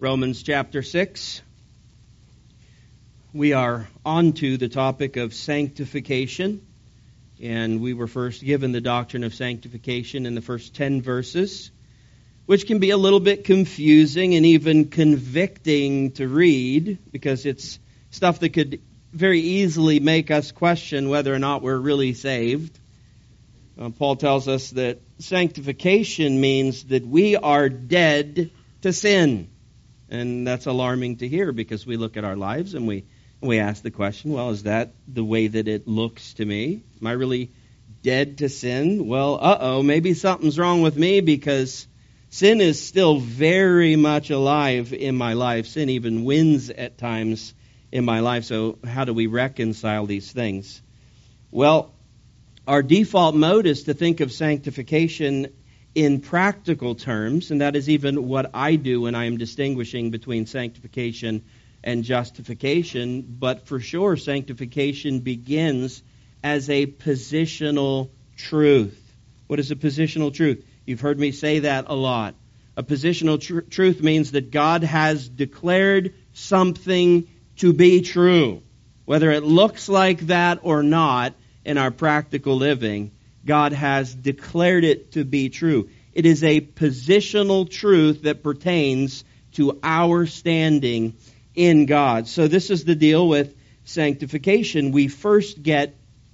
Romans chapter 6. We are on to the topic of sanctification, and we were first given the doctrine of sanctification in the first 10 verses, which can be a little bit confusing and even convicting to read, because it's stuff that could very easily make us question whether or not we're really saved. Paul tells us that sanctification means that we are dead to sin. And that's alarming to hear, because we look at our lives and we ask the question, well, is that the way that it looks to me? Am I really dead to sin? Well, maybe something's wrong with me, because sin is still very much alive in my life. Sin even wins at times in my life. So how do we reconcile these things? Well, our default mode is to think of sanctification in practical terms, and that is even what I do when I am distinguishing between sanctification and justification. But for sure, sanctification begins as a positional truth. What is a positional truth? You've heard me say that a lot. A positional truth means that God has declared something to be true. Whether it looks like that or not in our practical living, God has declared it to be true. It is a positional truth that pertains to our standing in God. So this is the deal with sanctification. We first get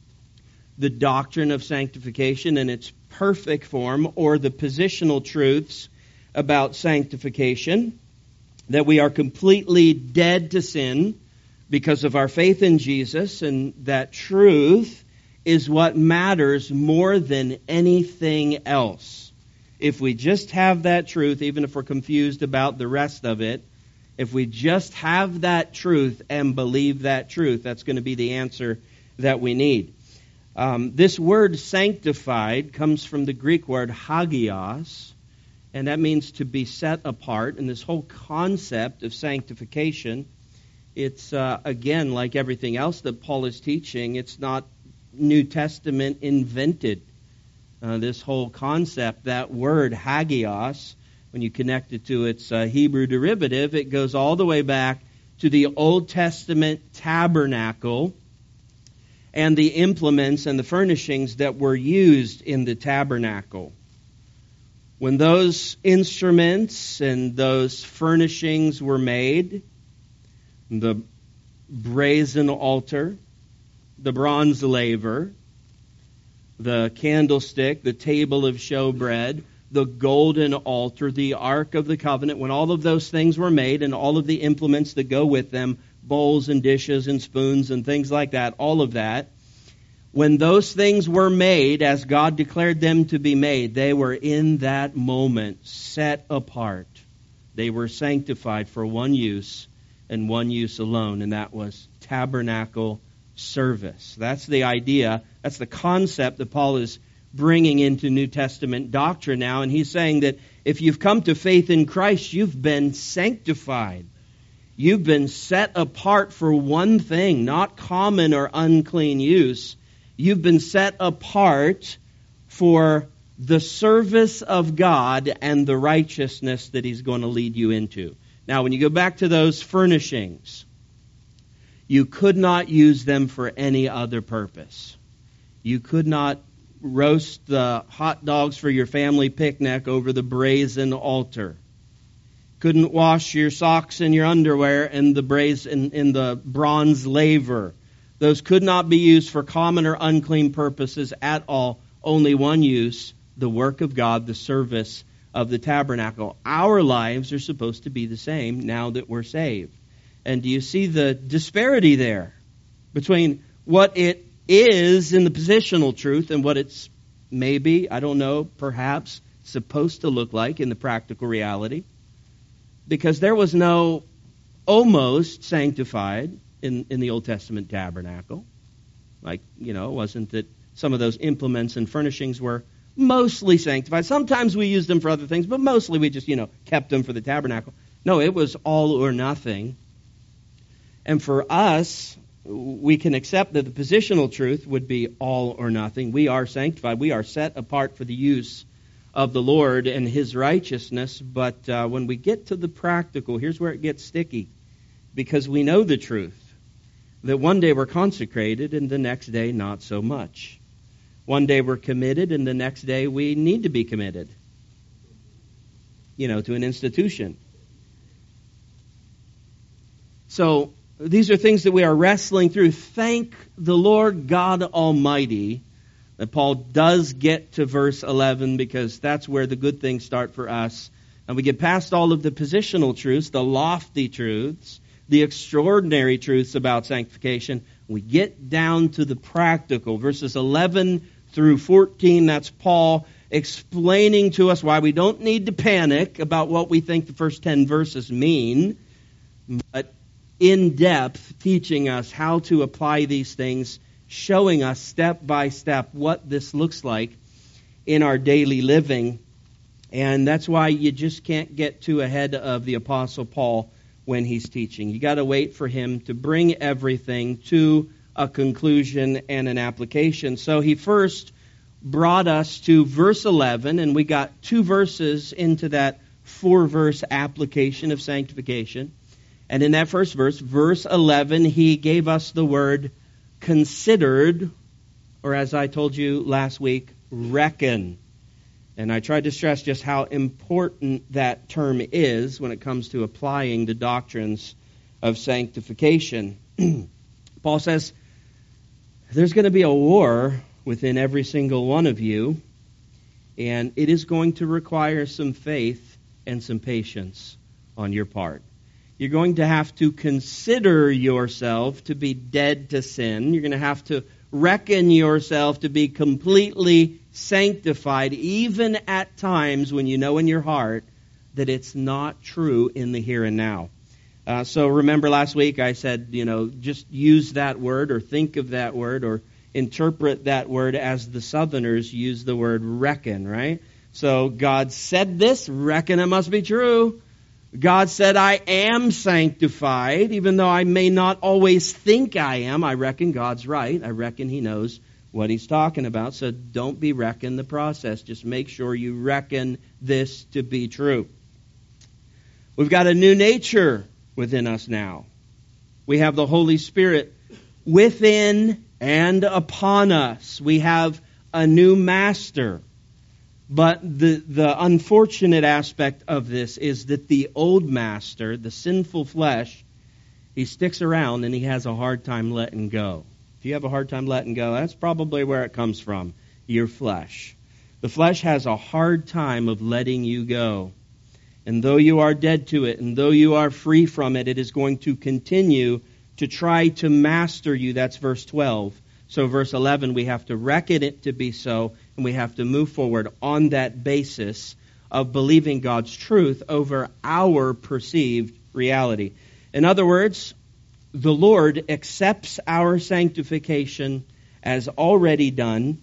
the doctrine of sanctification in its perfect form, or the positional truths about sanctification, that we are completely dead to sin because of our faith in Jesus, and that truth is what matters more than anything else. If we just have that truth, even if we're confused about the rest of it, if we just have that truth and believe that truth, that's going to be the answer that we need. This word sanctified comes from the Greek word hagios, and that means to be set apart. And this whole concept of sanctification, it's, again, like everything else that Paul is teaching, it's not New Testament invented. This whole concept, that word hagios, when you connect it to its Hebrew derivative, it goes all the way back to the Old Testament tabernacle and the implements and the furnishings that were used in the tabernacle. When those instruments and those furnishings were made, the brazen altar, the bronze laver, the candlestick, the table of showbread, the golden altar, the Ark of the Covenant, when all of those things were made and all of the implements that go with them, bowls and dishes and spoons and things like that, all of that, when those things were made as God declared them to be made, they were in that moment set apart. They were sanctified for one use and one use alone, and that was tabernacle service. That's the idea. That's the concept that Paul is bringing into New Testament doctrine now. And he's saying that if you've come to faith in Christ, you've been sanctified. You've been set apart for one thing, not common or unclean use. You've been set apart for the service of God and the righteousness that He's going to lead you into. Now, when you go back to those furnishings, you could not use them for any other purpose. You could not roast the hot dogs for your family picnic over the brazen altar. Couldn't wash your socks and your underwear in the bronze laver. Those could not be used for common or unclean purposes at all. Only one use, the work of God, the service of the tabernacle. Our lives are supposed to be the same now that we're saved. And do you see the disparity there between what it is in the positional truth and what it's maybe, I don't know, perhaps supposed to look like in the practical reality? Because there was no almost sanctified in the Old Testament tabernacle. Like, it wasn't that some of those implements and furnishings were mostly sanctified. Sometimes we used them for other things, but mostly we just, kept them for the tabernacle. No, it was all or nothing. And for us, we can accept that the positional truth would be all or nothing. We are sanctified. We are set apart for the use of the Lord and His righteousness. But when we get to the practical, here's where it gets sticky. Because we know the truth, that one day we're consecrated and the next day not so much. One day we're committed and the next day we need to be committed, to an institution. So these are things that we are wrestling through. Thank the Lord God Almighty that Paul does get to verse 11, because that's where the good things start for us. And we get past all of the positional truths, the lofty truths, the extraordinary truths about sanctification. We get down to the practical. Verses 11 through 14, that's Paul explaining to us why we don't need to panic about what we think the first 10 verses mean, but in depth teaching us how to apply these things, showing us step by step what this looks like in our daily living. And that's why you just can't get too ahead of the Apostle Paul when he's teaching. You got to wait for him to bring everything to a conclusion and an application. So he first brought us to verse 11, and we got 2 verses into that 4-verse application of sanctification. And in that first verse, verse 11, he gave us the word considered, or as I told you last week, reckon. And I tried to stress just how important that term is when it comes to applying the doctrines of sanctification. Paul says, there's going to be a war within every single one of you, and it is going to require some faith and some patience on your part. You're going to have to consider yourself to be dead to sin. You're going to have to reckon yourself to be completely sanctified, even at times when you know in your heart that it's not true in the here and now. So remember last week I said, just use that word or think of that word or interpret that word as the Southerners use the word reckon, right? So God said this, reckon it must be true. God said, I am sanctified, even though I may not always think I am. I reckon God's right. I reckon He knows what He's talking about. So don't be wrecking the process. Just make sure you reckon this to be true. We've got a new nature within us now. We have the Holy Spirit within and upon us. We have a new master. But the unfortunate aspect of this is that the old master, the sinful flesh, he sticks around and he has a hard time letting go. If you have a hard time letting go, that's probably where it comes from, your flesh. The flesh has a hard time of letting you go. And though you are dead to it, and though you are free from it, it is going to continue to try to master you. That's verse 12. So verse 11, we have to reckon it to be so, and we have to move forward on that basis of believing God's truth over our perceived reality. In other words, the Lord accepts our sanctification as already done,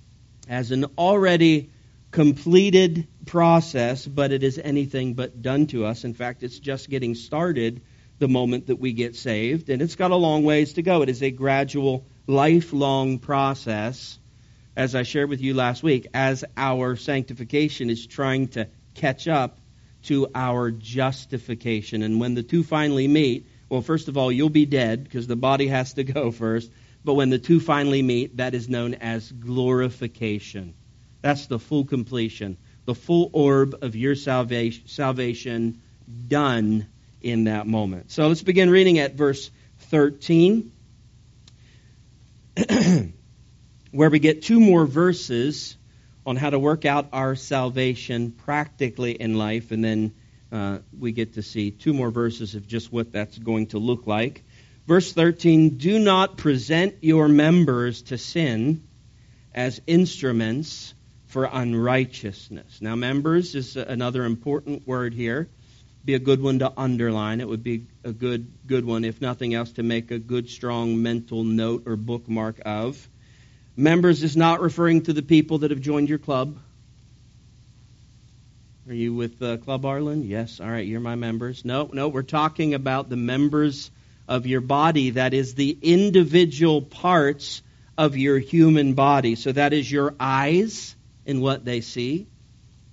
as an already completed process, but it is anything but done to us. In fact, it's just getting started the moment that we get saved, and it's got a long ways to go. It is a gradual, lifelong process, as I shared with you last week, as our sanctification is trying to catch up to our justification. And when the two finally meet, well, first of all, you'll be dead because the body has to go first. But when the two finally meet, that is known as glorification. That's the full completion, the full orb of your salvation done in that moment. So let's begin reading at verse 13, where we get 2 more verses on how to work out our salvation practically in life, and then we get to see 2 more verses of just what that's going to look like. Verse 13, do not present your members to sin as instruments for unrighteousness. Now, members is another important word here. Be a good one to underline. It would be a good one, if nothing else, to make a good, strong mental note or bookmark of. Members is not referring to the people that have joined your club. Are you with Club Arlen? Yes. All right, you're my members. No, we're talking about the members of your body. That is the individual parts of your human body. So that is your eyes in what they see.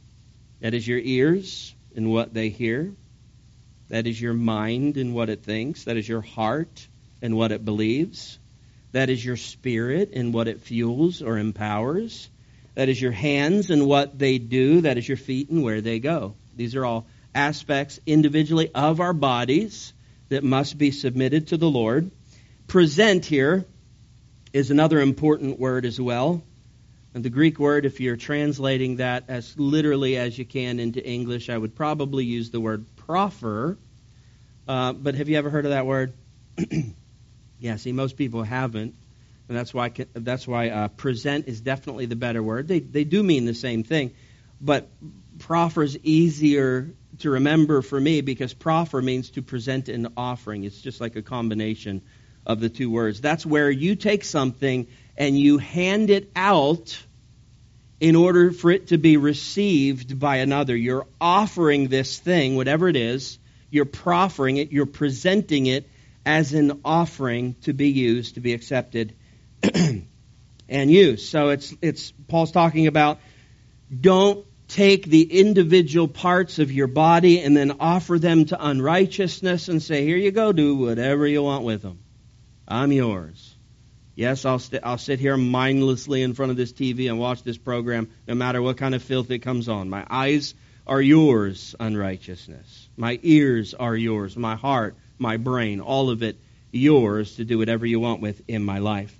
That is your ears and what they hear. That is your mind and what it thinks. That is your heart and what it believes. That is your spirit and what it fuels or empowers. That is your hands and what they do. That is your feet and where they go. These are all aspects individually of our bodies that must be submitted to the Lord. Present here is another important word as well. And the Greek word, if you're translating that as literally as you can into English, I would probably use the word proffer. But have you ever heard of that word? Yeah, see, most people haven't. And that's why present is definitely the better word. They do mean the same thing. But proffer is easier to remember for me because proffer means to present an offering. It's just like a combination of the two words. That's where you take something and you hand it out in order for it to be received by another. You're offering this thing, whatever it is, you're proffering it, you're presenting it as an offering to be used, to be accepted and used. So it's Paul's talking about don't take the individual parts of your body and then offer them to unrighteousness and say, here you go, do whatever you want with them. I'm yours. Yes, I'll sit here mindlessly in front of this TV and watch this program no matter what kind of filth it comes on. My eyes are yours, unrighteousness. My ears are yours. My heart, my brain, all of it yours to do whatever you want with in my life.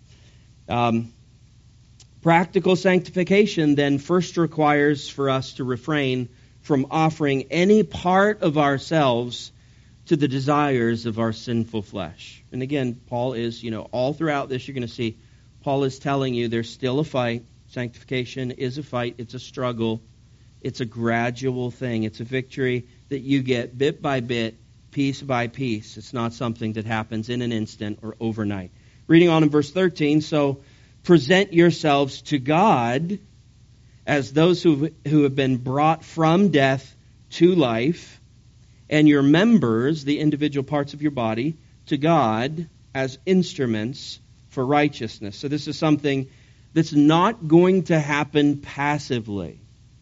Practical sanctification then first requires for us to refrain from offering any part of ourselves to the desires of our sinful flesh. And again, Paul is, all throughout this you're going to see, Paul is telling you there's still a fight. Sanctification is a fight. It's a struggle. It's a gradual thing. It's a victory that you get bit by bit, piece by piece. It's not something that happens in an instant or overnight. Reading on in verse 13, so present yourselves to God as those who have been brought from death to life, and your members, the individual parts of your body, to God as instruments for righteousness. So this is something that's not going to happen passively.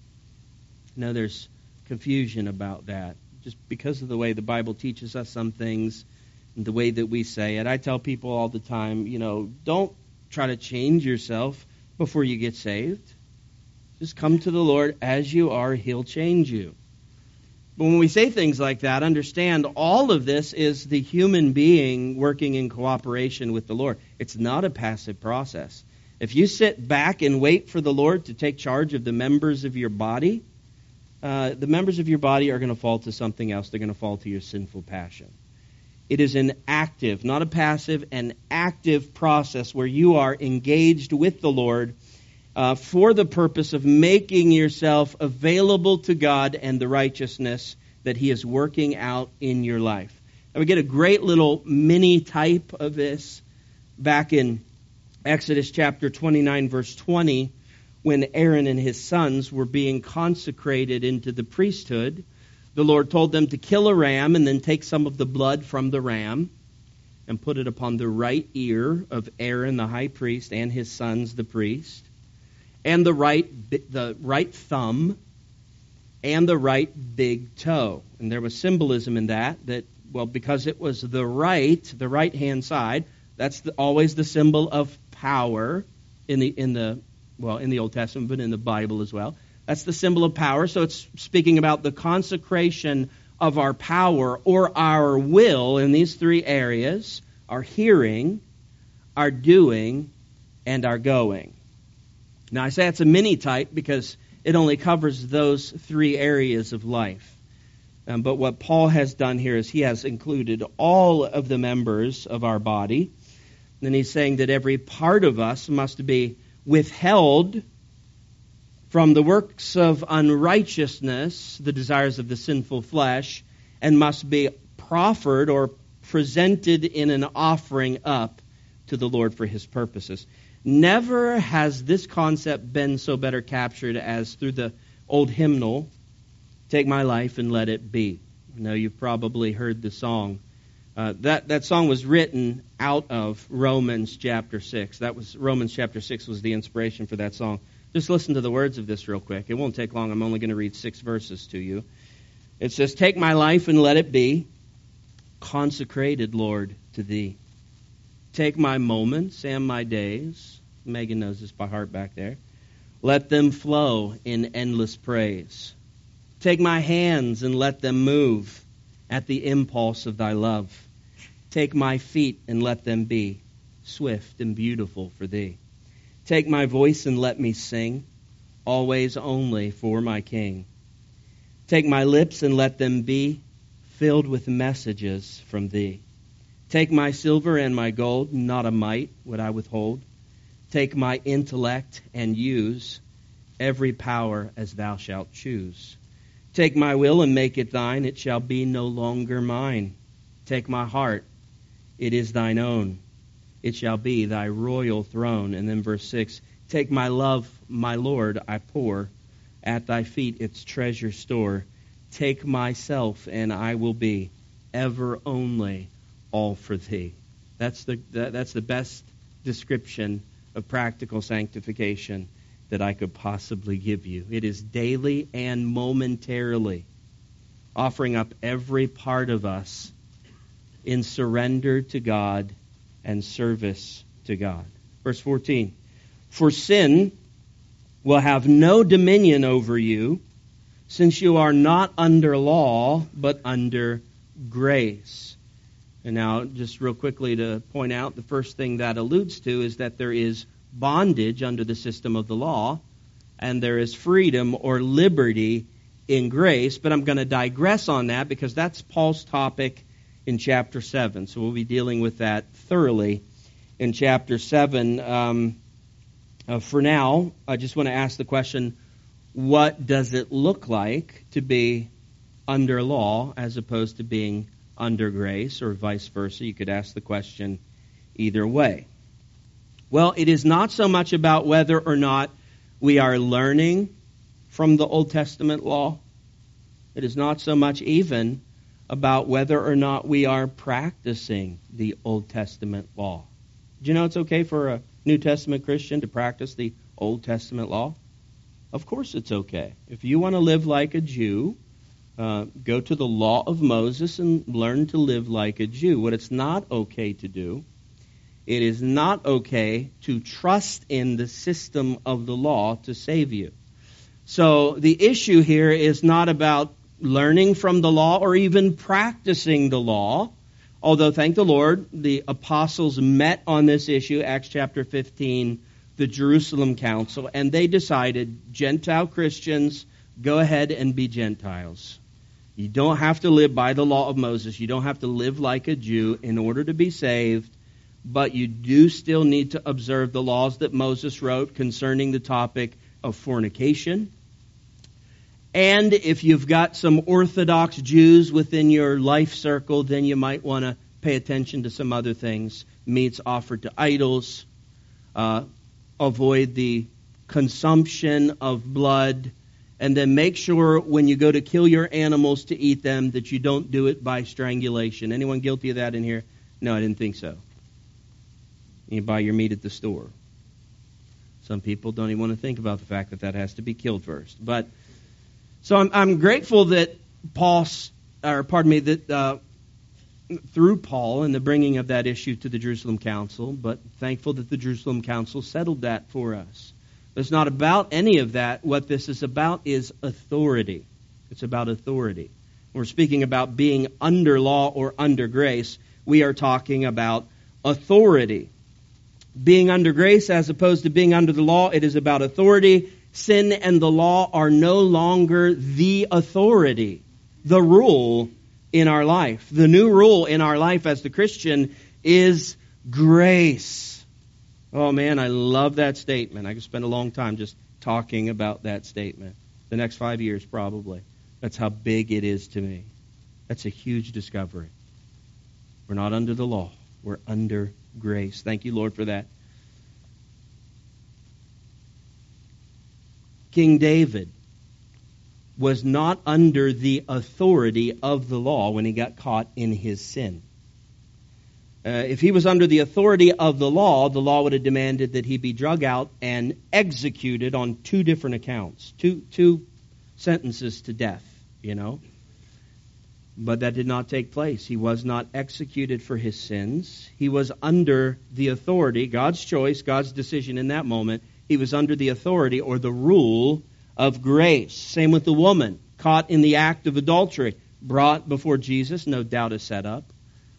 Now there's confusion about that, just because of the way the Bible teaches us some things and the way that we say it. I tell people all the time, don't try to change yourself before you get saved. Just come to the Lord as you are. He'll change you. But when we say things like that, understand all of this is the human being working in cooperation with the Lord. It's not a passive process. If you sit back and wait for the Lord to take charge of the members of your body, the members of your body are going to fall to something else. They're going to fall to your sinful passion. It is an active, not a passive, an active process where you are engaged with the Lord for the purpose of making yourself available to God and the righteousness that He is working out in your life. And we get a great little mini type of this back in Exodus chapter 29, verse 20, when Aaron and his sons were being consecrated into the priesthood. The Lord told them to kill a ram and then take some of the blood from the ram and put it upon the right ear of Aaron the high priest and his sons the priest, and the right thumb and the right big toe. And there was symbolism in that because it was the right hand side, that's always the symbol of power in the Old Testament, but in the Bible as well. That's the symbol of power. So it's speaking about the consecration of our power or our will in these three areas: our hearing, our doing, and our going. Now I say it's a mini type because it only covers those three areas of life. But what Paul has done here is he has included all of the members of our body. And he's saying that every part of us must be withheld from the works of unrighteousness, the desires of the sinful flesh, and must be proffered or presented in an offering up to the Lord for His purposes. Never has this concept been so better captured as through the old hymnal, Take My Life and Let It Be. I know you've probably heard the song. That song was written out of Romans chapter 6. Romans chapter 6 was the inspiration for that song. Just listen to the words of this real quick. It won't take long. I'm only going to read 6 verses to you. It says, "Take my life and let it be consecrated, Lord, to thee. Take my moments and my days." Megan knows this by heart back there. "Let them flow in endless praise. Take my hands and let them move at the impulse of thy love. Take my feet and let them be swift and beautiful for thee. Take my voice and let me sing, always only for my King. Take my lips and let them be filled with messages from thee. Take my silver and my gold, not a mite would I withhold. Take my intellect and use every power as thou shalt choose. Take my will and make it thine, it shall be no longer mine. Take my heart, it is thine own, it shall be thy royal throne." And then verse 6, "Take my love, my Lord, I pour at thy feet its treasure store. Take myself, and I will be ever only all for thee." That's the best description of practical sanctification that I could possibly give you. It is daily and momentarily offering up every part of us in surrender to God and service to God. Verse 14, "For sin will have no dominion over you, since you are not under law, but under grace." And now, just real quickly to point out, the first thing that alludes to is that there is bondage under the system of the law, and there is freedom or liberty in grace. But I'm going to digress on that because that's Paul's topic in chapter 7. So we'll be dealing with that thoroughly in chapter 7. For now, I just want to ask the question, what does it look like to be under law as opposed to being under grace, or vice versa? You could ask the question either way. Well, it is not so much about whether or not we are learning from the Old Testament law. It is not so much even about whether or not we are practicing the Old Testament law. Do you know it's okay for a New Testament Christian to practice the Old Testament law? Of course it's okay. If you want to live like a Jew, go to the law of Moses and learn to live like a Jew. What it's not okay to do, it is not okay to trust in the system of the law to save you. So the issue here is not about learning from the law or even practicing the law. Although, thank the Lord, the apostles met on this issue, Acts chapter 15, the Jerusalem Council, and they decided, Gentile Christians, go ahead and be Gentiles. You don't have to live by the law of Moses. You don't have to live like a Jew in order to be saved, but you do still need to observe the laws that Moses wrote concerning the topic of fornication. And if you've got some Orthodox Jews within your life circle, then you might want to pay attention to some other things. Meats offered to idols. Avoid the consumption of blood. And then make sure when you go to kill your animals to eat them that you don't do it by strangulation. Anyone guilty of that in here? No, I didn't think so. You buy your meat at the store. Some people don't even want to think about the fact that that has to be killed first. But so I'm grateful that through Paul and the bringing of that issue to the Jerusalem Council, but thankful that the Jerusalem Council settled that for us. It's not about any of that. What this is about is authority. It's about authority. We're speaking about being under law or under grace. We are talking about authority. Being under grace as opposed to being under the law, it is about authority. Sin and the law are no longer the authority, the rule in our life. The new rule in our life as the Christian is grace. Oh man, I love that statement. I could spend a long time just talking about that statement. The next 5 years probably. That's how big it is to me. That's a huge discovery. We're not under the law. We're under grace. Thank you, Lord, for that. King David was not under the authority of the law when he got caught in his sin. If he was under the authority of the law would have demanded that he be drug out and executed on two different accounts, two sentences to death, But that did not take place. He was not executed for his sins. He was under the authority, God's choice, God's decision in that moment. He was under the authority or the rule of grace. Same with the woman caught in the act of adultery, brought before Jesus, no doubt is set up.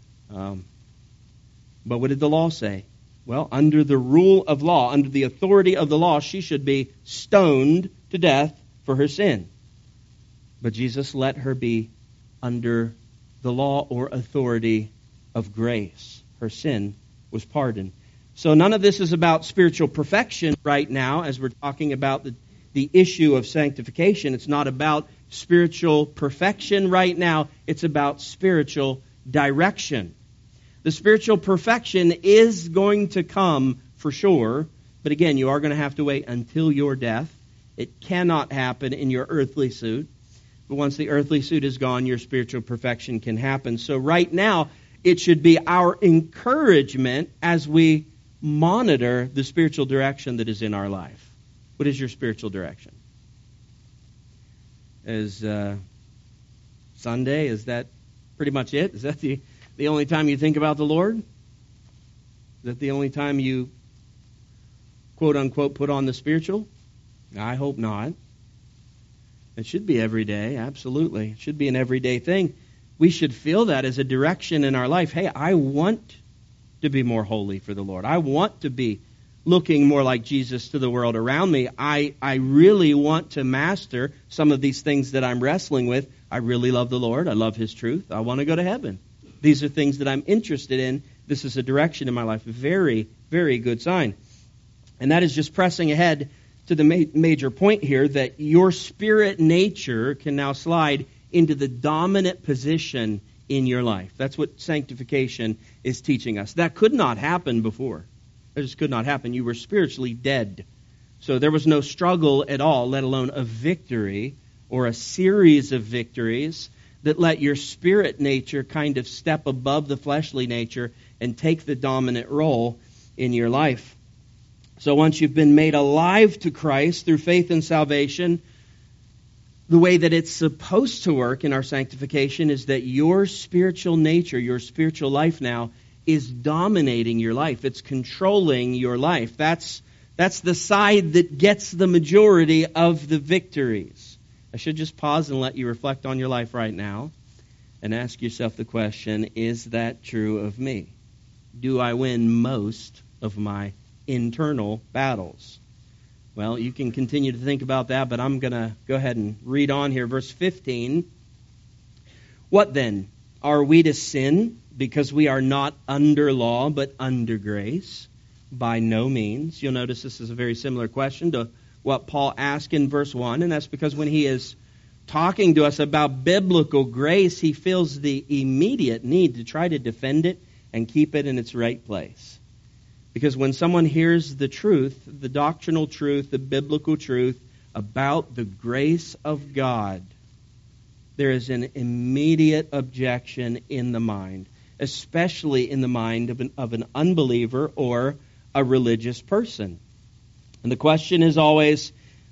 But what did the law say? Well, under the rule of law, under the authority of the law, she should be stoned to death for her sin. But Jesus let her be under the law or authority of grace. Her sin was pardoned. So none of this is about spiritual perfection right now as we're talking about the issue of sanctification. It's not about spiritual perfection right now. It's about spiritual direction. The spiritual perfection is going to come for sure, but again, you are going to have to wait until your death. It cannot happen in your earthly suit, but once the earthly suit is gone, your spiritual perfection can happen. So right now, it should be our encouragement as we monitor the spiritual direction that is in our life. What is your spiritual direction? Is Sunday, is that pretty much it? Is that the only time you think about the Lord? Is that the only time you, quote unquote, put on the spiritual? I hope not. It should be every day, absolutely. It should be an everyday thing. We should feel that as a direction in our life. Hey, I want to be more holy for the Lord. I want to be looking more like Jesus to the world around me. I really want to master some of these things that I'm wrestling with. I really love the Lord. I love His truth. I want to go to heaven. These are things that I'm interested in. This is a direction in my life. Very, very good sign. And that is just pressing ahead to the major point here, that your spirit nature can now slide into the dominant position in your life. That's what sanctification is teaching us. That could not happen before. It just could not happen. You were spiritually dead. So there was no struggle at all, let alone a victory or a series of victories that let your spirit nature kind of step above the fleshly nature and take the dominant role in your life. So once you've been made alive to Christ through faith and salvation, the way that it's supposed to work in our sanctification is that your spiritual nature, your spiritual life now, is dominating your life. It's controlling your life. That's the side that gets the majority of the victories. I should just pause and let you reflect on your life right now and ask yourself the question, is that true of me? Do I win most of my internal battles? Well, you can continue to think about that, but I'm going to go ahead and read on here. Verse 15. What then? Are we to sin because we are not under law but under grace? By no means. You'll notice this is a very similar question to what Paul asked in verse 1, and that's because when he is talking to us about biblical grace, he feels the immediate need to try to defend it and keep it in its right place. Because when someone hears the truth, the doctrinal truth, the biblical truth about the grace of God, there is an immediate objection in the mind, especially in the mind of an unbeliever or a religious person. And the question is always,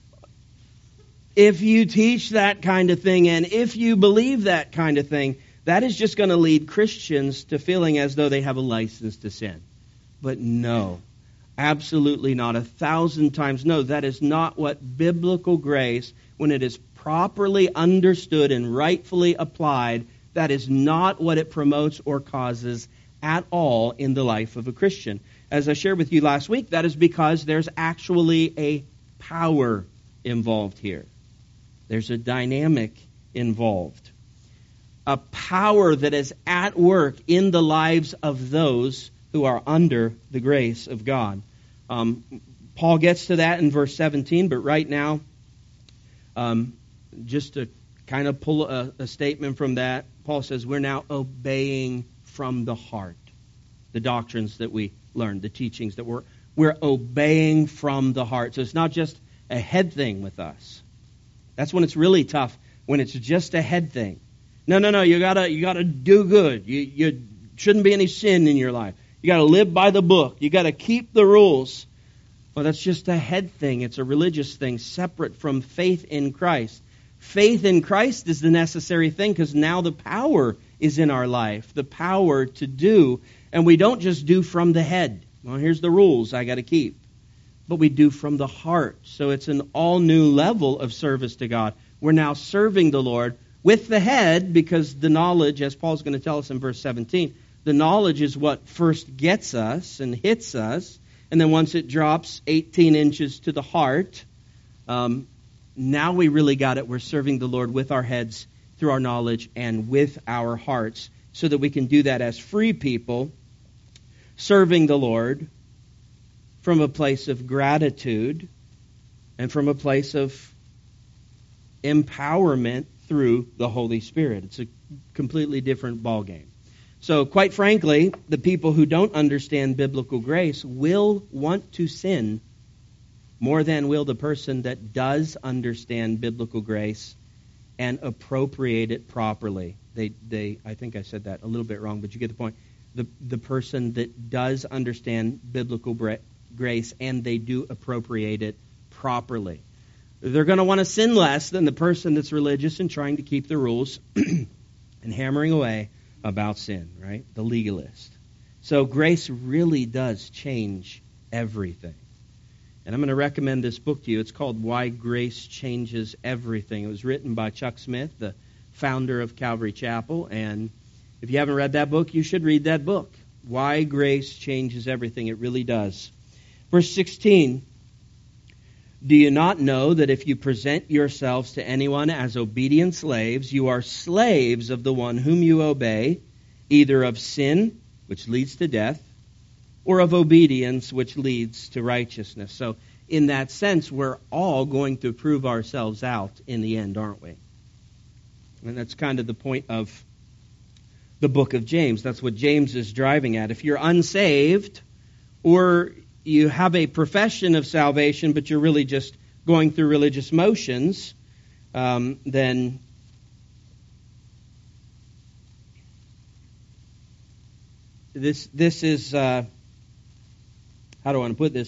if you teach that kind of thing and if you believe that kind of thing, that is just going to lead Christians to feeling as though they have a license to sin. But no, absolutely not. 1,000 times no. That is not what biblical grace, when it is properly understood and rightfully applied, that is not what it promotes or causes at all in the life of a Christian. As I shared with you last week, that is because there's actually a power involved here. There's a dynamic involved. A power that is at work in the lives of those who are under the grace of God. Paul gets to that in verse 17, but right now, just to kind of pull a statement from that, Paul says we're now obeying from the heart the doctrines that we learned, the teachings that we're obeying from the heart. So it's not just a head thing with us. That's when it's really tough, when it's just a head thing. No, you gotta do good. You shouldn't be any sin in your life. You got to live by the book. You got to keep the rules. Well, that's just a head thing. It's a religious thing separate from faith in Christ. Faith in Christ is the necessary thing because now the power is in our life, the power to do. And we don't just do from the head. Well, here's the rules I got to keep. But we do from the heart. So it's an all new level of service to God. We're now serving the Lord with the head because the knowledge, as Paul's going to tell us in verse 17, the knowledge is what first gets us and hits us. And then once it drops 18 inches to the heart, now we really got it. We're serving the Lord with our heads, through our knowledge, and with our hearts, so that we can do that as free people, serving the Lord from a place of gratitude and from a place of empowerment through the Holy Spirit. It's a completely different ballgame. So, quite frankly, the people who don't understand biblical grace will want to sin more than will the person that does understand biblical grace and appropriate it properly. I think I said that a little bit wrong, but you get the point. The person that does understand biblical grace and they do appropriate it properly. They're going to want to sin less than the person that's religious and trying to keep the rules and hammering away about sin, right? The legalist. So grace really does change everything. And I'm going to recommend this book to you. It's called Why Grace Changes Everything. It was written by Chuck Smith, the founder of Calvary Chapel. And if you haven't read that book, you should read that book. Why Grace Changes Everything. It really does. Verse 16. Do you not know that if you present yourselves to anyone as obedient slaves, you are slaves of the one whom you obey, either of sin, which leads to death, or of obedience, which leads to righteousness? So in that sense, we're all going to prove ourselves out in the end, aren't we? And that's kind of the point of the book of James. That's what James is driving at. If you're unsaved, or you have a profession of salvation, but you're really just going through religious motions, then this is, how do I want to put this?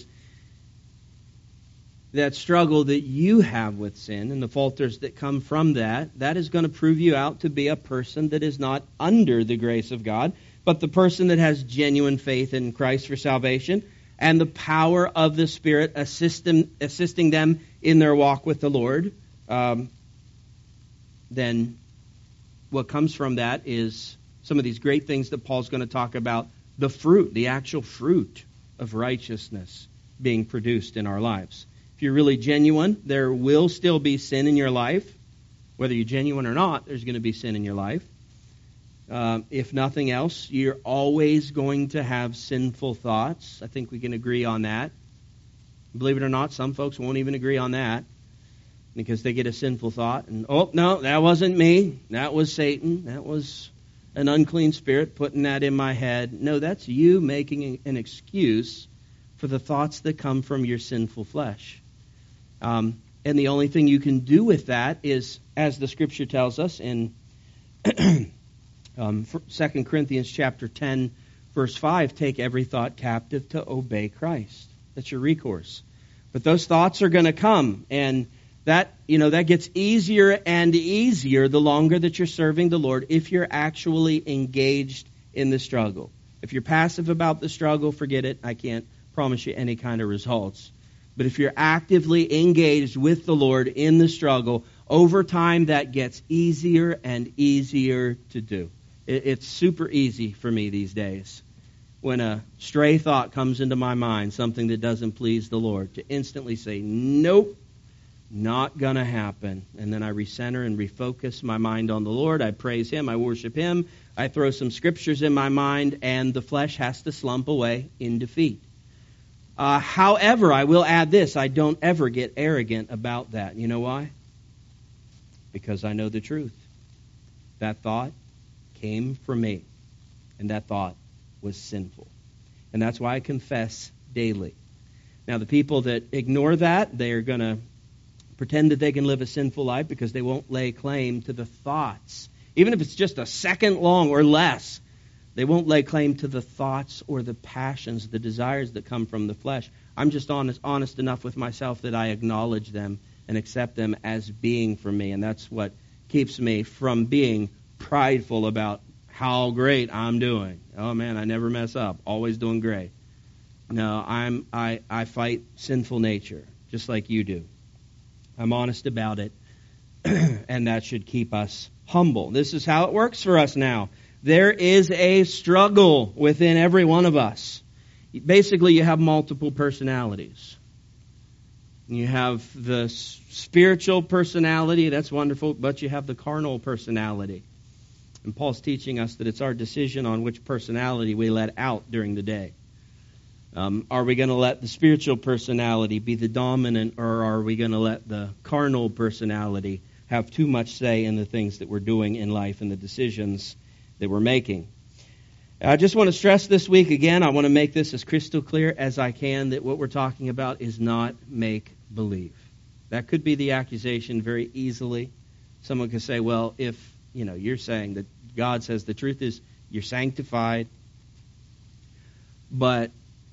That struggle that you have with sin and the falters that come from that is going to prove you out to be a person that is not under the grace of God, but the person that has genuine faith in Christ for salvation, and the power of the Spirit assisting them in their walk with the Lord, then what comes from that is some of these great things that Paul's going to talk about, the fruit, the actual fruit of righteousness being produced in our lives. If you're really genuine, there will still be sin in your life. Whether you're genuine or not, there's going to be sin in your life. If nothing else, you're always going to have sinful thoughts. I think we can agree on that. Believe it or not, some folks won't even agree on that because they get a sinful thought and, oh, no, that wasn't me. That was Satan. That was an unclean spirit putting that in my head. No, that's you making an excuse for the thoughts that come from your sinful flesh. And the only thing you can do with that is, as the Scripture tells us in 2 Corinthians chapter 10, verse 5, take every thought captive to obey Christ. That's your recourse. But those thoughts are going to come, and that gets easier and easier the longer that you're serving the Lord if you're actually engaged in the struggle. If you're passive about the struggle, forget it. I can't promise you any kind of results. But if you're actively engaged with the Lord in the struggle, over time that gets easier and easier to do. It's super easy for me these days when a stray thought comes into my mind, something that doesn't please the Lord, to instantly say, nope, not going to happen. And then I recenter and refocus my mind on the Lord. I praise Him. I worship Him. I throw some scriptures in my mind, and the flesh has to slump away in defeat. However, I will add this. I don't ever get arrogant about that. You know why? Because I know the truth. That thought came from me, and that thought was sinful. And that's why I confess daily. Now, the people that ignore that, they're going to pretend that they can live a sinful life because they won't lay claim to the thoughts. Even if it's just a second long or less They won't lay claim to the thoughts or the passions, the desires that come from the flesh. I'm just honest enough with myself that I acknowledge them and accept them as being for me. And that's what keeps me from being prideful about how great I'm doing. Oh man, I never mess up. Always doing great. No, I fight sinful nature, just like you do. I'm honest about it, and that should keep us humble. This is how it works for us now. There is a struggle within every one of us. Basically, you have multiple personalities. You have the spiritual personality, that's wonderful, but you have the carnal personality. And Paul's teaching us that it's our decision on which personality we let out during the day. Are we going to let the spiritual personality be the dominant, or are we going to let the carnal personality have too much say in the things that we're doing in life and the decisions that we're making? I just want to stress this week again, I want to make this as crystal clear as I can, that what we're talking about is not make-believe. That could be the accusation very easily. Someone could say, well, if you're saying that God says the truth is you're sanctified, but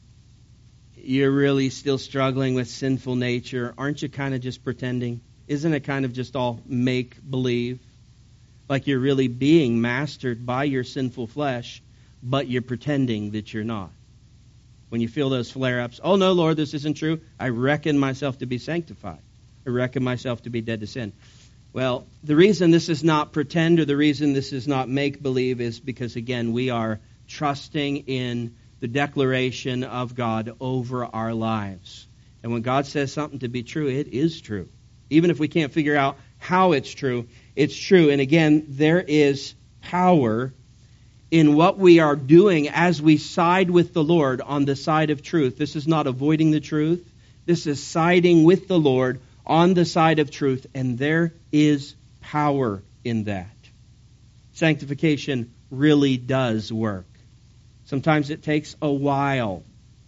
you're really still struggling with sinful nature, aren't you kind of just pretending? Isn't it kind of just all make-believe? Like you're really being mastered by your sinful flesh, but you're pretending that you're not. When you feel those flare-ups, oh no, Lord, this isn't true. I reckon myself to be sanctified. I reckon myself to be dead to sin. Well, the reason this is not pretend, or the reason this is not make-believe, is because, again, we are trusting in the declaration of God over our lives. And when God says something to be true, it is true. Even if we can't figure out how it's true, it's true. And again, there is power in what we are doing as we side with the Lord on the side of truth. This is not avoiding the truth. This is siding with the Lord on the side of truth, and there is power in that. Sanctification really does work. Sometimes it takes a while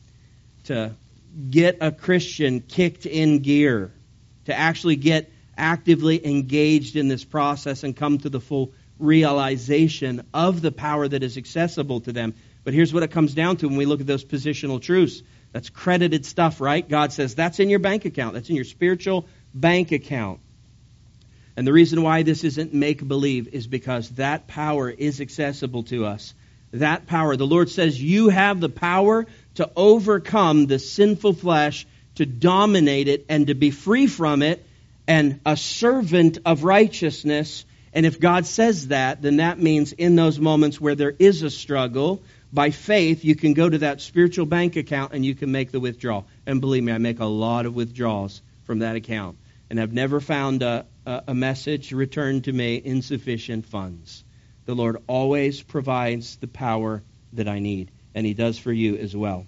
to get a Christian kicked in gear, to actually get actively engaged in this process and come to the full realization of the power that is accessible to them. But here's what it comes down to when we look at those positional truths. That's credited stuff, right? God says that's in your bank account. That's in your spiritual bank account. And the reason why this isn't make-believe is because that power is accessible to us. That power, the Lord says, you have the power to overcome the sinful flesh, to dominate it, and to be free from it, and a servant of righteousness. And if God says that, then that means in those moments where there is a struggle, by faith, you can go to that spiritual bank account and you can make the withdrawal. And believe me, I make a lot of withdrawals from that account. And I've never found a message returned to me, insufficient funds. The Lord always provides the power that I need, and He does for you as well.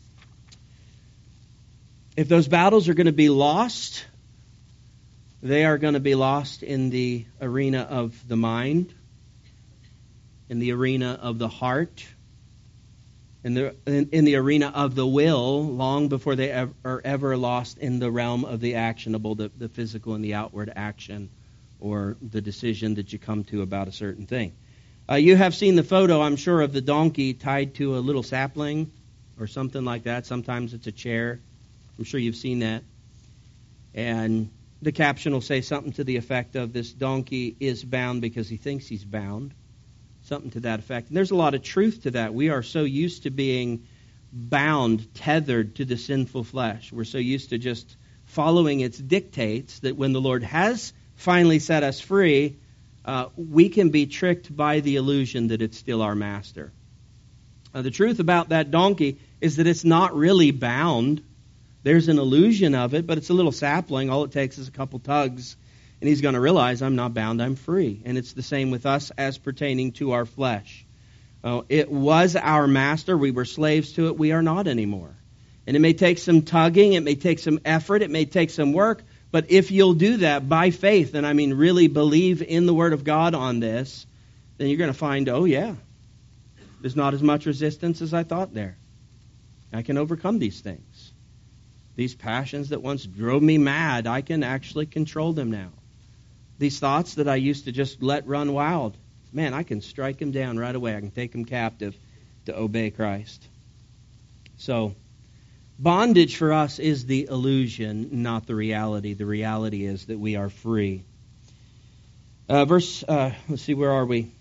If those battles are going to be lost, they are going to be lost in the arena of the mind, in the arena of the heart, in the arena of the will, long before they are ever lost in the realm of the actionable, the physical and the outward action, or the decision that you come to about a certain thing. You have seen the photo, I'm sure, of the donkey tied to a little sapling or something like that. Sometimes it's a chair. I'm sure you've seen that. And the caption will say something to the effect of, this donkey is bound because he thinks he's bound. Something to that effect. And there's a lot of truth to that. We are so used to being bound, tethered to the sinful flesh. We're so used to just following its dictates that when the Lord has finally set us free, we can be tricked by the illusion that it's still our master. The truth about that donkey is that it's not really bound. There's an illusion of it, but it's a little sapling. All it takes is a couple tugs, and he's going to realize, I'm not bound, I'm free. And it's the same with us as pertaining to our flesh. It was our master. We were slaves to it. We are not anymore. And it may take some tugging. It may take some effort. It may take some work. But if you'll do that by faith, and I mean really believe in the Word of God on this, then you're going to find, oh yeah, there's not as much resistance as I thought there. I can overcome these things. These passions that once drove me mad, I can actually control them now. These thoughts that I used to just let run wild, man, I can strike them down right away. I can take them captive to obey Christ. So, bondage for us is the illusion, not the reality. The reality is that we are free. Let's see, where are we?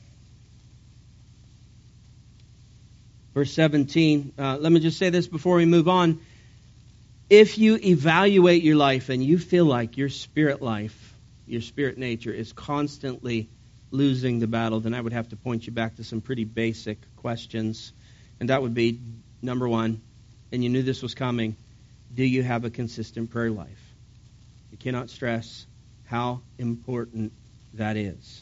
Verse 17. Let me just say this before we move on. If you evaluate your life and you feel like your spirit life, your spirit nature is constantly losing the battle, then I would have to point you back to some pretty basic questions. And that would be, number one, and you knew this was coming, do you have a consistent prayer life? You cannot stress how important that is.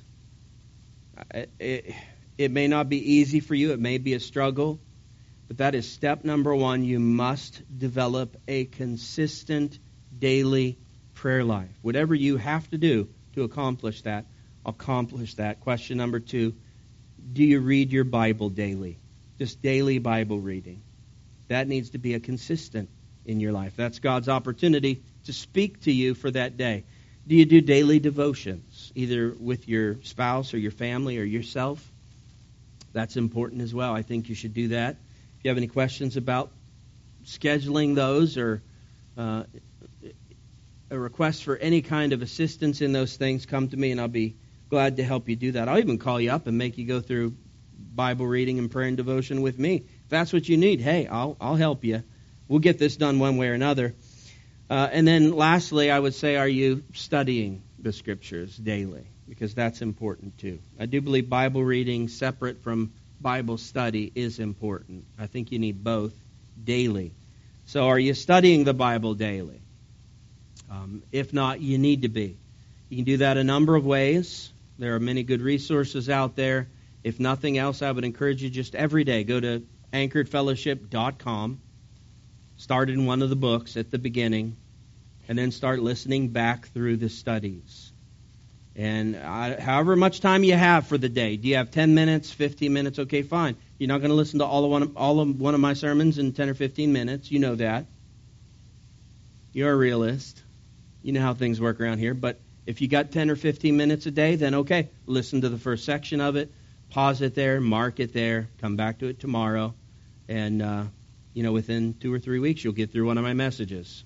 It may not be easy for you. It may be a struggle. But that is step number one. You must develop a consistent daily prayer life. Whatever you have to do to accomplish that, accomplish that. Question number two, do you read your Bible daily? Just daily Bible reading. That needs to be a consistent in your life. That's God's opportunity to speak to you for that day. Do you do daily devotions, either with your spouse or your family or yourself? That's important as well. I think you should do that. If you have any questions about scheduling those or a request for any kind of assistance in those things, come to me and I'll be glad to help you do that. I'll even call you up and make you go through Bible reading and prayer and devotion with me. If that's what you need, hey, I'll help you. We'll get this done one way or another. And then lastly, I would say, are you studying the Scriptures daily? Because that's important too. I do believe Bible reading separate from Bible study is important. I think you need both daily. So are you studying the Bible daily? If not, you need to be. You can do that a number of ways. There are many good resources out there. If nothing else, I would encourage you just every day, go to anchoredfellowship.com, start in one of the books at the beginning, and then start listening back through the studies. And however much time you have for the day, do you have 10 minutes, 15 minutes? Okay, fine. You're not going to listen to all of one of my sermons in 10 or 15 minutes. You know that. You're a realist. You know how things work around here. But if you got 10 or 15 minutes a day, then okay, listen to the first section of it, pause it there, mark it there, come back to it tomorrow, and within 2 or 3 weeks, you'll get through one of my messages.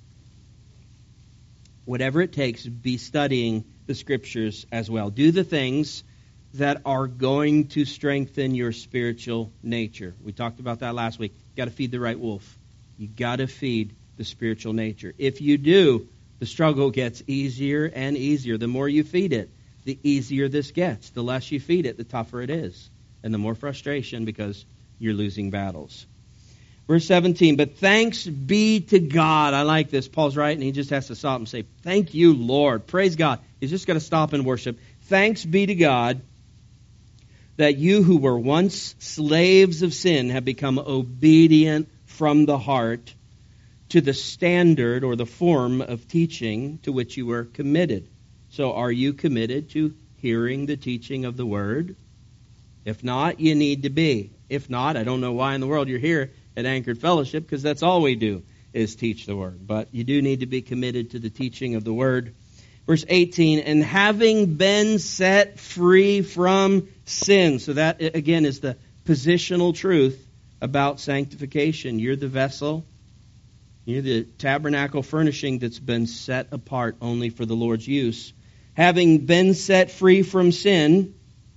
Whatever it takes, be studying the Scriptures as well. Do the things that are going to strengthen your spiritual nature. We talked about that last week. You've got to feed the right wolf. You've got to feed the spiritual nature. If you do, the struggle gets easier and easier. The more you feed it, the easier this gets. The less you feed it, the tougher it is. And the more frustration because you're losing battles. Verse 17, but thanks be to God. I like this. Paul's writing, he just has to stop and say, thank you, Lord. Praise God. He's just got to stop and worship. Thanks be to God that you who were once slaves of sin have become obedient from the heart to the standard or the form of teaching to which you were committed. So are you committed to hearing the teaching of the Word? If not, you need to be. If not, I don't know why in the world you're here at Anchored Fellowship, because that's all we do is teach the Word. But you do need to be committed to the teaching of the Word. Verse 18, and having been set free from sin. So that, again, is the positional truth about sanctification. You're the vessel. You're the tabernacle furnishing that's been set apart only for the Lord's use. Having been set free from sin,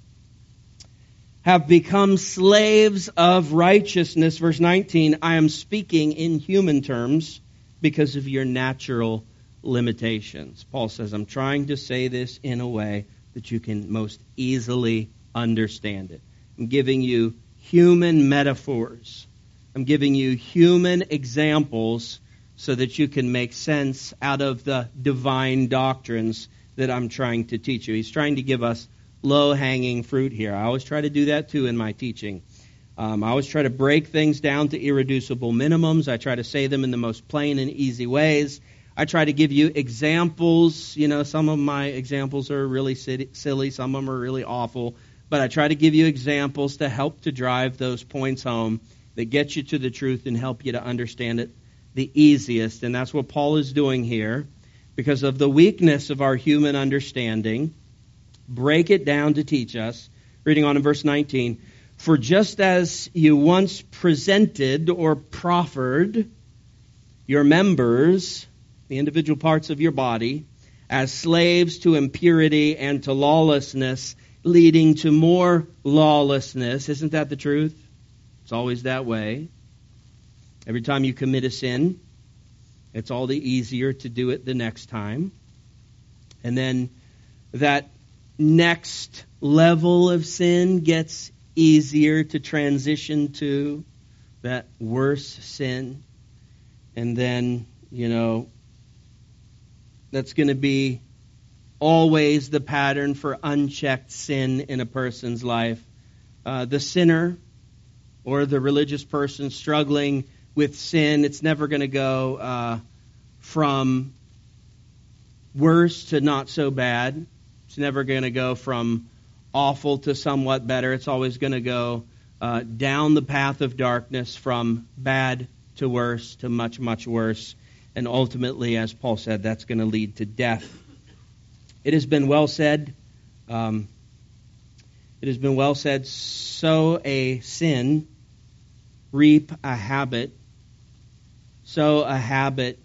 have become slaves of righteousness. Verse 19, I am speaking in human terms because of your natural limitations. Paul says, I'm trying to say this in a way that you can most easily understand it. I'm giving you human metaphors. I'm giving you human examples so that you can make sense out of the divine doctrines that I'm trying to teach you. He's trying to give us low-hanging fruit here. I always try to do that too in my teaching. I always try to break things down to irreducible minimums. I try to say them in the most plain and easy ways. I try to give you examples. You know, some of my examples are really silly. Some of them are really awful. But I try to give you examples to help to drive those points home that get you to the truth and help you to understand it the easiest. And that's what Paul is doing here. Because of the weakness of our human understanding, break it down to teach us. Reading on in verse 19. For just as you once presented or proffered your members, the individual parts of your body, as slaves to impurity and to lawlessness, leading to more lawlessness. Isn't that the truth? It's always that way. Every time you commit a sin, it's all the easier to do it the next time. And then that next level of sin gets easier to transition to, that worse sin. And then, that's going to be always the pattern for unchecked sin in a person's life. The sinner or the religious person struggling with sin, it's never going to go from worse to not so bad. It's never going to go from awful to somewhat better. It's always going to go down the path of darkness from bad to worse to much, much worse. And ultimately, as Paul said, that's going to lead to death. It has been well said, sow a sin, reap a habit. Sow a habit,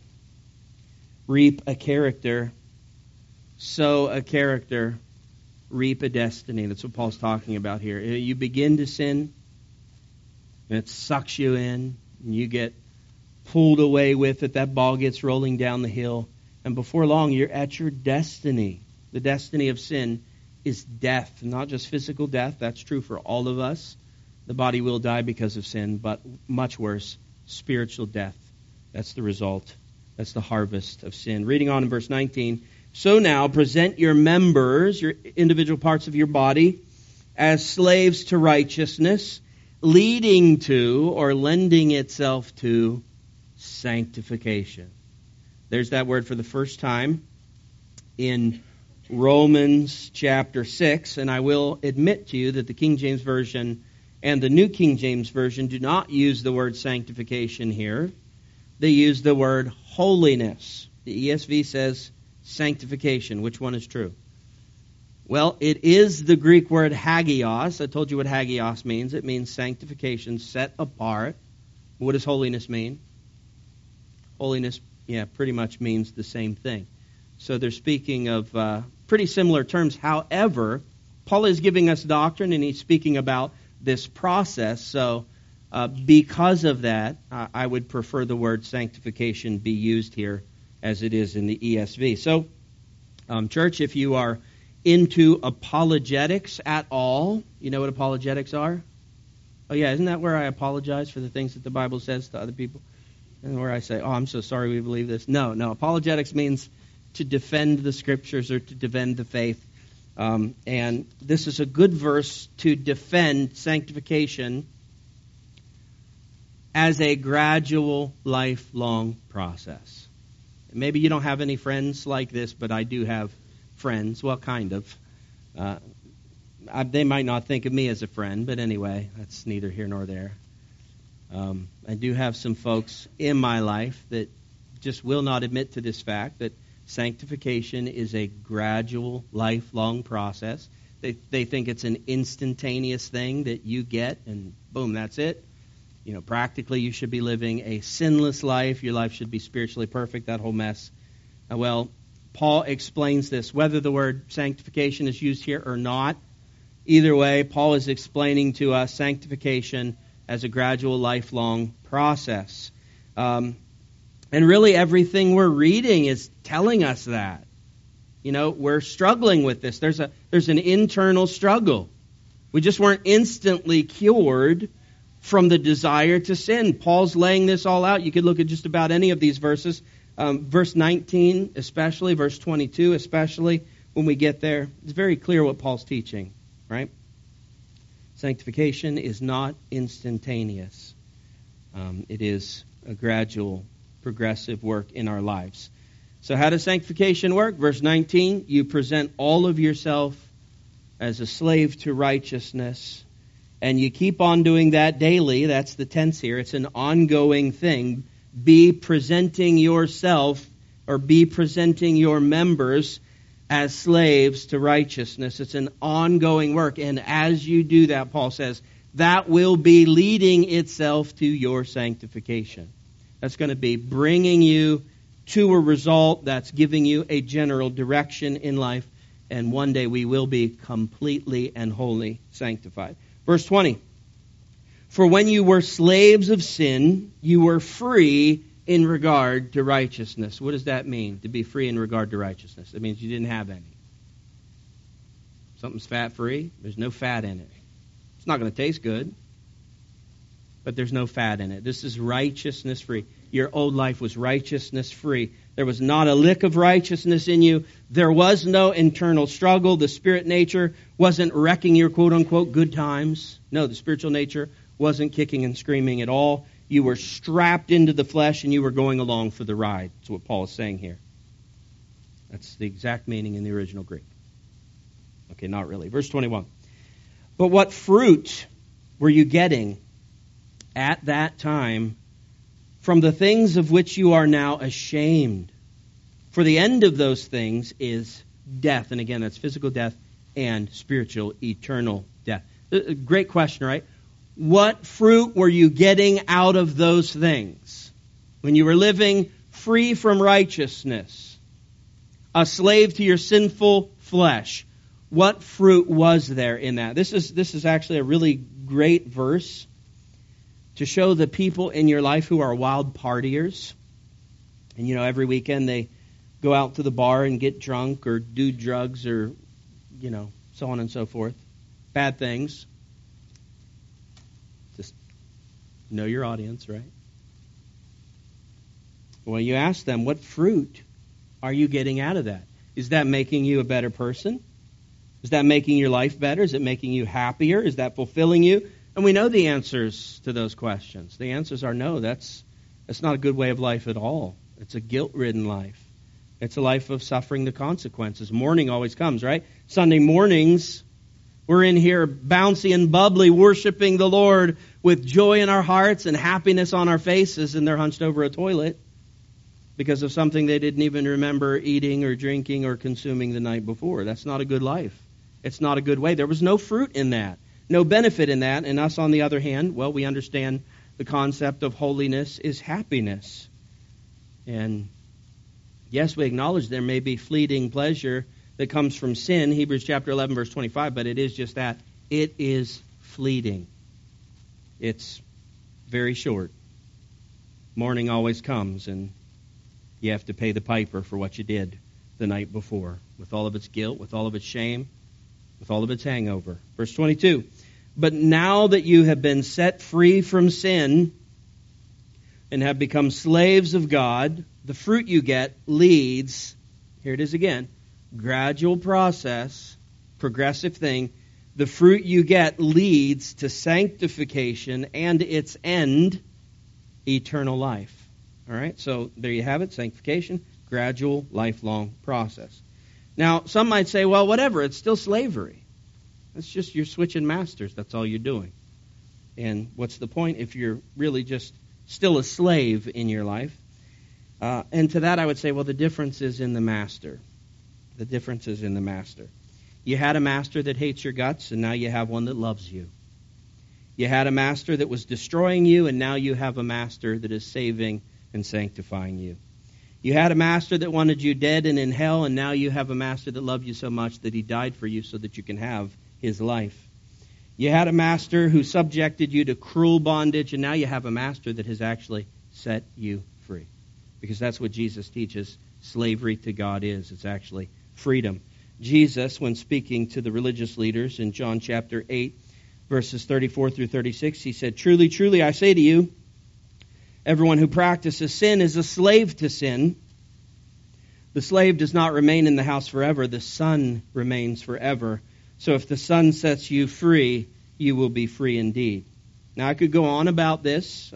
reap a character. Sow a character, reap a destiny. That's what Paul's talking about here. You begin to sin, and it sucks you in, and you get pulled away with it. That ball gets rolling down the hill, and before long, you're at your destiny. The destiny of sin is death, not just physical death. That's true for all of us. The body will die because of sin, but much worse, spiritual death. That's the result. That's the harvest of sin. Reading on in verse 19. So now present your members, your individual parts of your body, as slaves to righteousness, leading to or lending itself to sanctification. There's that word for the first time in Romans chapter 6, and I will admit to you that the King James Version and the New King James Version do not use the word sanctification here. They use the word holiness. The ESV says sanctification. Which one is true? Well, it is the Greek word hagios. I told you what hagios means. It means sanctification, set apart. What does holiness mean? Holiness, pretty much means the same thing. So they're speaking of pretty similar terms. However, Paul is giving us doctrine, and he's speaking about this process. So because of that, I would prefer the word sanctification be used here as it is in the ESV. So, church, if you are into apologetics at all, you know what apologetics are? Oh, yeah, isn't that where I apologize for the things that the Bible says to other people? And where I say, oh, I'm so sorry we believe this. No, apologetics means to defend the Scriptures or to defend the faith. And this is a good verse to defend sanctification as a gradual, lifelong process. Maybe you don't have any friends like this, but I do have friends. Well, kind of. They might not think of me as a friend, but anyway, that's neither here nor there. I do have some folks in my life that just will not admit to this fact that sanctification is a gradual, lifelong process. They think it's an instantaneous thing that you get, and boom, that's it. Practically you should be living a sinless life. Your life should be spiritually perfect, that whole mess. Well, Paul explains this, whether the word sanctification is used here or not. Either way, Paul is explaining to us sanctification as a gradual, lifelong process. And really everything we're reading is telling us that. We're struggling with this. There's an internal struggle. We just weren't instantly cured from the desire to sin. Paul's laying this all out. You could look at just about any of these verses. Verse 19 especially, verse 22 especially, when we get there, it's very clear what Paul's teaching, right? Sanctification is not instantaneous. It is a gradual, progressive work in our lives. So how does sanctification work? Verse 19, you present all of yourself as a slave to righteousness, and you keep on doing that daily. That's the tense here. It's an ongoing thing. Be presenting yourself or be presenting your members as slaves to righteousness. It's an ongoing work. And as you do that, Paul says, that will be leading itself to your sanctification. That's going to be bringing you to a result that's giving you a general direction in life, and one day we will be completely and wholly sanctified. Verse 20, for when you were slaves of sin, you were free in regard to righteousness. What does that mean, to be free in regard to righteousness? It means you didn't have any. Something's fat-free, there's no fat in it. It's not going to taste good, but there's no fat in it. This is righteousness-free. Your old life was righteousness-free. There was not a lick of righteousness in you. There was no internal struggle. The spirit nature wasn't wrecking your quote-unquote good times. No, the spiritual nature wasn't kicking and screaming at all. You were strapped into the flesh and you were going along for the ride. That's what Paul is saying here. That's the exact meaning in the original Greek. Okay, not really. Verse 21. But what fruit were you getting at that time from the things of which you are now ashamed? For the end of those things is death. And again, that's physical death and spiritual, eternal death. Great question, right? What fruit were you getting out of those things? When you were living free from righteousness, a slave to your sinful flesh, what fruit was there in that? This is actually a really great verse to show the people in your life who are wild partiers. And every weekend they go out to the bar and get drunk or do drugs or, so on and so forth. Bad things. Just know your audience, right? Well, you ask them, what fruit are you getting out of that? Is that making you a better person? Is that making your life better? Is it making you happier? Is that fulfilling you? And we know the answers to those questions. The answers are no. That's not a good way of life at all. It's a guilt-ridden life. It's a life of suffering the consequences. Morning always comes, right? Sunday mornings, we're in here bouncy and bubbly, worshiping the Lord with joy in our hearts and happiness on our faces, and they're hunched over a toilet because of something they didn't even remember eating or drinking or consuming the night before. That's not a good life. It's not a good way. There was no fruit in that, no benefit in that. And us, on the other hand, well, we understand the concept of holiness is happiness. And yes, we acknowledge there may be fleeting pleasure that comes from sin, Hebrews chapter 11, verse 25, but it is just that. It is fleeting. It's very short. Morning always comes, and you have to pay the piper for what you did the night before, with all of its guilt, with all of its shame, with all of its hangover. Verse 22, but now that you have been set free from sin and have become slaves of God, the fruit you get leads, here it is again, gradual process, progressive thing, the fruit you get leads to sanctification and its end, eternal life. All right, so there you have it, sanctification, gradual, lifelong process. Now, some might say, well, whatever, it's still slavery. It's just you're switching masters. That's all you're doing. And what's the point if you're really just still a slave in your life? And to that I would say, well, the difference is in the master. The difference is in the master. You had a master that hates your guts, and now you have one that loves you. You had a master that was destroying you, and now you have a master that is saving and sanctifying you. You had a master that wanted you dead and in hell, and now you have a master that loved you so much that he died for you so that you can have his life. You had a master who subjected you to cruel bondage, and now you have a master that has actually set you free. Because that's what Jesus teaches slavery to God is. It's actually freedom. Jesus, when speaking to the religious leaders in John chapter 8, verses 34 through 36, he said, truly, truly, I say to you, everyone who practices sin is a slave to sin. The slave does not remain in the house forever. The son remains forever. So if the son sets you free, you will be free indeed. Now, I could go on about this,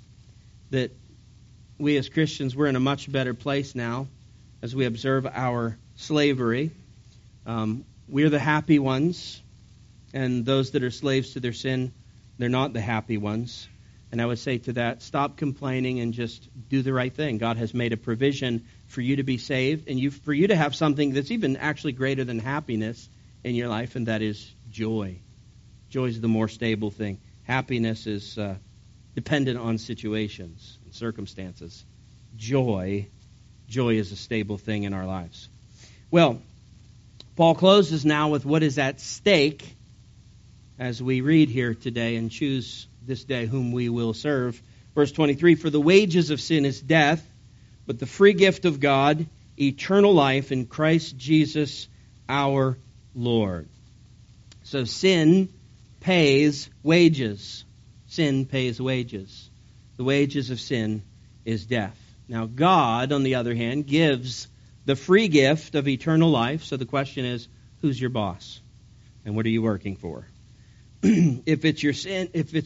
that we as Christians, we're in a much better place now as we observe our slavery. We're the happy ones, and those that are slaves to their sin, they're not the happy ones. And I would say to that, stop complaining and just do the right thing. God has made a provision for you to be saved and for you to have something that's even actually greater than happiness in your life, and that is joy. Joy is the more stable thing. Happiness is dependent on situations and circumstances. Joy is a stable thing in our lives. Well, Paul closes now with what is at stake as we read here today and choose this day whom we will serve. Verse 23, for the wages of sin is death, but the free gift of God, eternal life in Christ Jesus our Lord. So sin pays wages. Sin pays wages. The wages of sin is death. Now God, on the other hand, gives the free gift of eternal life. So the question is, who's your boss? And what are you working for? If your sin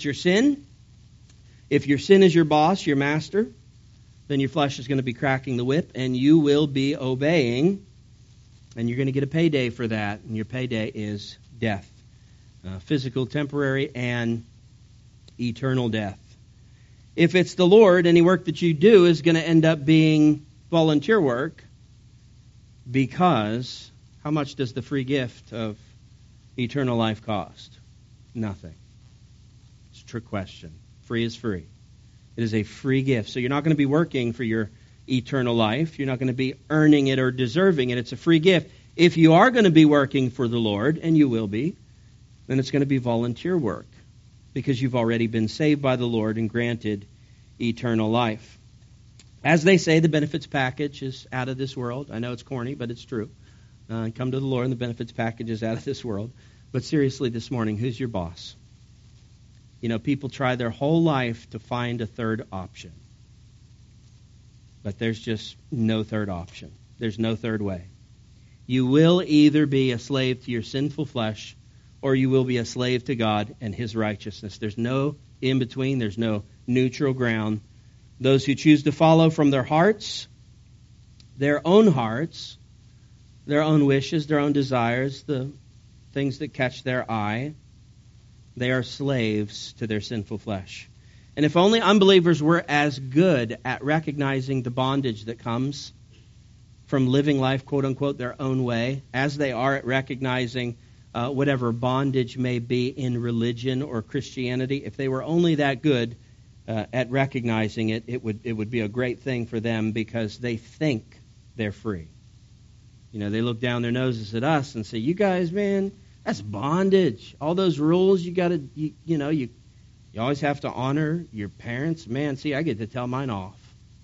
is your boss, your master, then your flesh is going to be cracking the whip and you will be obeying, and you're going to get a payday for that, and your payday is death. Physical, temporary, and eternal death. If it's the Lord, any work that you do is going to end up being volunteer work, because how much does the free gift of eternal life cost? Nothing. It's a trick question. Free is free. It is a free gift. So you're not going to be working for your eternal life. You're not going to be earning it or deserving it. It's a free gift. If you are going to be working for the Lord, and you will be, then it's going to be volunteer work, because you've already been saved by the Lord and granted eternal life. As they say, the benefits package is out of this world. I know it's corny, but it's true. Come to the Lord and the benefits package is out of this world. But seriously this morning, who's your boss? You know, people try their whole life to find a third option. But there's just no third option. There's no third way. You will either be a slave to your sinful flesh, or you will be a slave to God and His righteousness. There's no in between. There's no neutral ground. Those who choose to follow from their hearts, their own wishes, their own desires, the things that catch their eye, they are slaves to their sinful flesh. And if only unbelievers were as good at recognizing the bondage that comes from living life, quote unquote, their own way, as they are at recognizing whatever bondage may be in religion or Christianity, if they were only that good at recognizing it, it would be a great thing for them, because they think they're free. You know, they look down their noses at us and say, "You guys, man, that's bondage. All those rules you got to, you always have to honor your parents. Man, see, I get to tell mine off.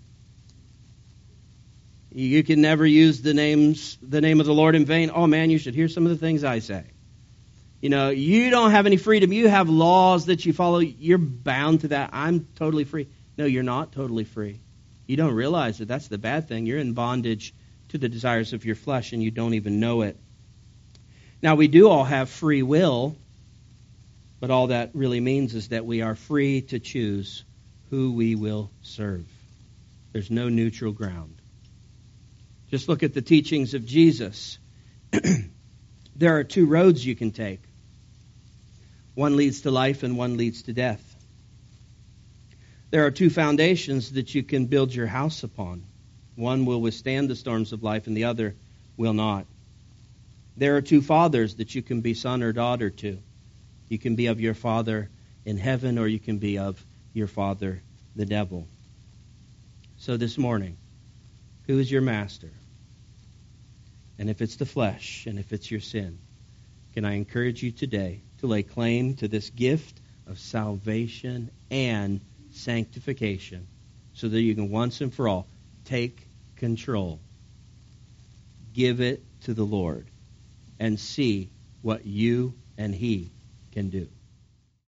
You can never use the name of the Lord in vain. Oh man, you should hear some of the things I say. You know, you don't have any freedom. You have laws that you follow. You're bound to that. I'm totally free." No, you're not totally free. You don't realize that that's the bad thing. You're in bondage to the desires of your flesh, and you don't even know it. Now, we do all have free will, but all that really means is that we are free to choose who we will serve. There's no neutral ground. Just look at the teachings of Jesus. There are two roads you can take. One leads to life and one leads to death. There are two foundations that you can build your house upon. One will withstand the storms of life and the other will not. There are two fathers that you can be son or daughter to. You can be of your father in heaven, or you can be of your father, the devil. So this morning, who is your master? And if it's the flesh, and if it's your sin, can I encourage you today to lay claim to this gift of salvation and sanctification, so that you can once and for all take control. Give it to the Lord and see what you and He can do.